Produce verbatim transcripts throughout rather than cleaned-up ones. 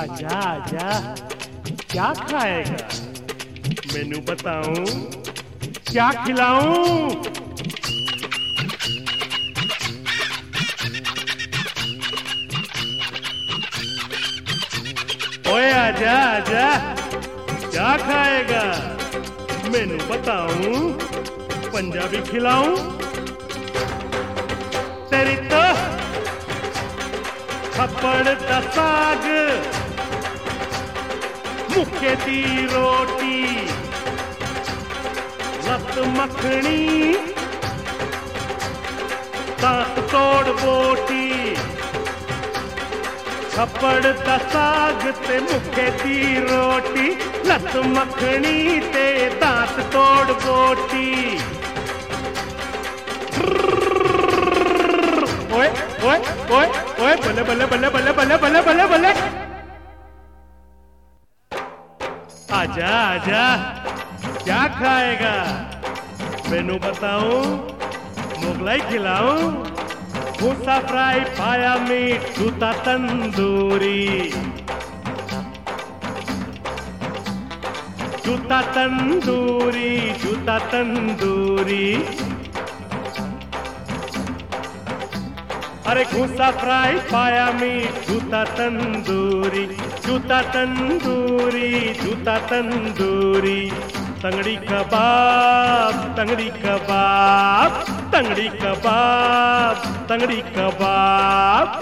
आजा आजा, क्या खाएगा? मेनू बताऊं, क्या खिलाऊं? ओए आजा आजा, क्या खाएगा? मेनू बताऊं, पंजाबी खिलाऊं? तेरी तो थप्पड़ दा साग, मुक्के दी रोटी, लत मखनी, दांत तोड़ बोटी। थप्पड़ दा साग ते मुक्के दी रोटी, लत मखनी ते दांत तोड़ बोटी। ओए ओए ओए ओए, बल्ले बल्ले बल्ले बल्ले बल्ले बल्ले बल्ले बल्ले। आजा आजा, क्या खाएगा? मेनू बताऊं, मुगलाई खिलाऊं? भूसा फ्राई, पाया मीट, जूता तंदूरी, जूता तंदूरी, जूता तंदूरी। अरे घूसा फ्राई, पाया मीट, जूता तंदूरी, जूता तंदूरी, जूता तंदूरी। तंगड़ी कबाब, तंगड़ी कबाब, तंगड़ी कबाब, तंगड़ी कबाब।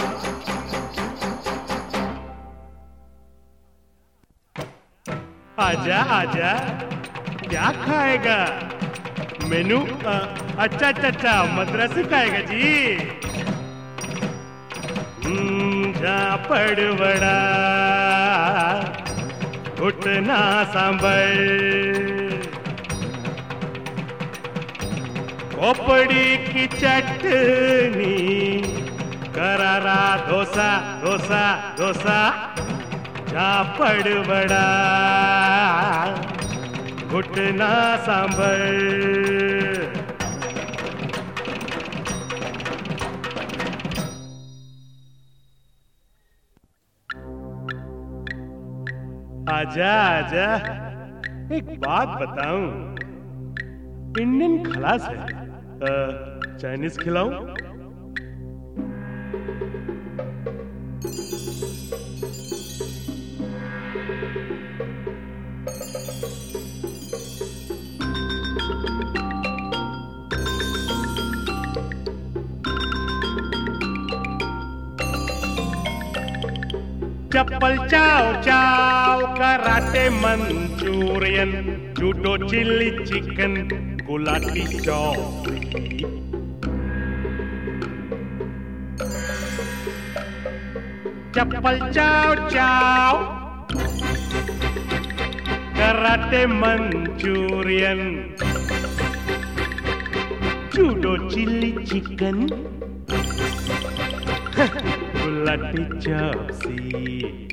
आजा आजा, क्या खाएगा? मेनू अच्छा अच्छा अच्छा, मद्रासी खाएगा जी। झापड़ वड़ा, घुटना सांबर, खोपड़ी की चटनी, करारा डोसा डोसा डोसा। झापड़ वड़ा, घुटना सांबर। आजा आजा, एक बात बताऊं, इंडियन खलास है, चाइनीज खिलाऊं? चप्पल चाव चाव, karate Manchurian, judo chilli chicken, गुलाटी चौप। चप्पल चाव चाव, karate Manchurian, judo chilli chicken, गुलाटी चौप।